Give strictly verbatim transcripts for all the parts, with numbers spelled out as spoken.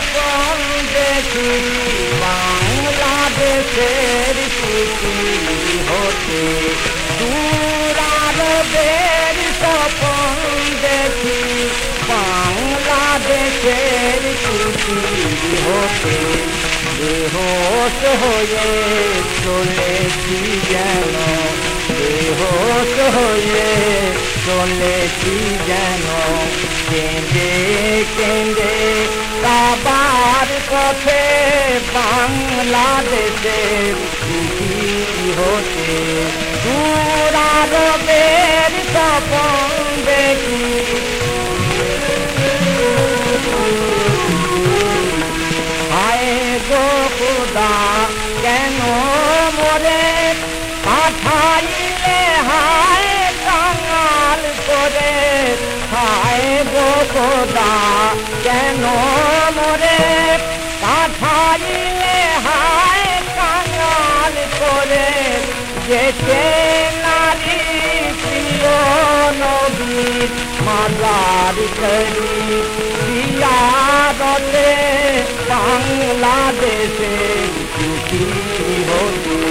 স্বপন দেখি বাংলাদেশের খুশি হতে দূরারবের স্বপন দেখি বাংলাদেশের খুশি হতে বেহোশ হয়ে চলেছি যেন বেহোশ হয়ে চলেছি যেন কেঁদে কেঁদে কাবার পথে বাংলাদেশের খুশি হতে দূরারবের স্বপন দেখি হায় গো খোদা কেন মোরে পাঠাইলে হায় কাঙাল করে হায় গো খোদা কেন মোরে পাঠাইলে হায় কাঙাল করে যেতে নারী প্রিয় নবীর মাজার করি জিয়ারতে বাংলাদেশে খুশি হতে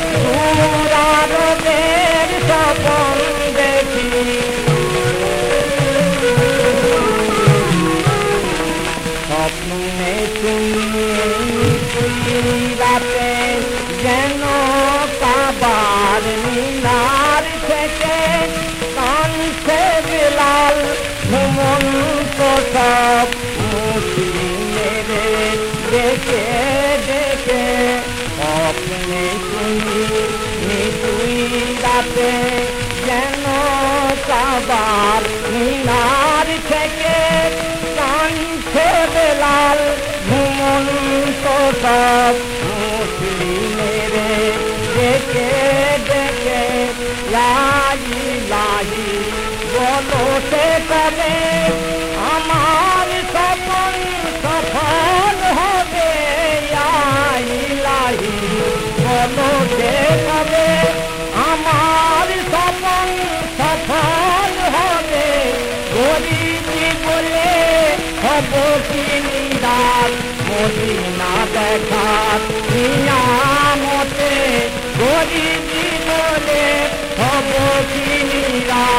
দূরারবের স্বপন দেখি স্বপ্নে তুমি রাতে যেন কাবার মিনার থেকে কানছে বিলাল ঘুমন্ত সব মুসলিমের দেখে দেখে স্বপ্নে তুমি নিতুই রাতে যেন কাবার মিনার থেকে কানছে বিলাল ঘুমন্ত সব মুসলিমের দেখে দেখে লাহি লাহি বলো সে কবে আমার স্বপন সফল হবে লাহি বলো সে কবে আমার স্বপন সফল হবে গরিবি বলে হব কি নিরাশ মদিনা দেখার নিয়ামতে গরিবি বলে হব কি নিরাশ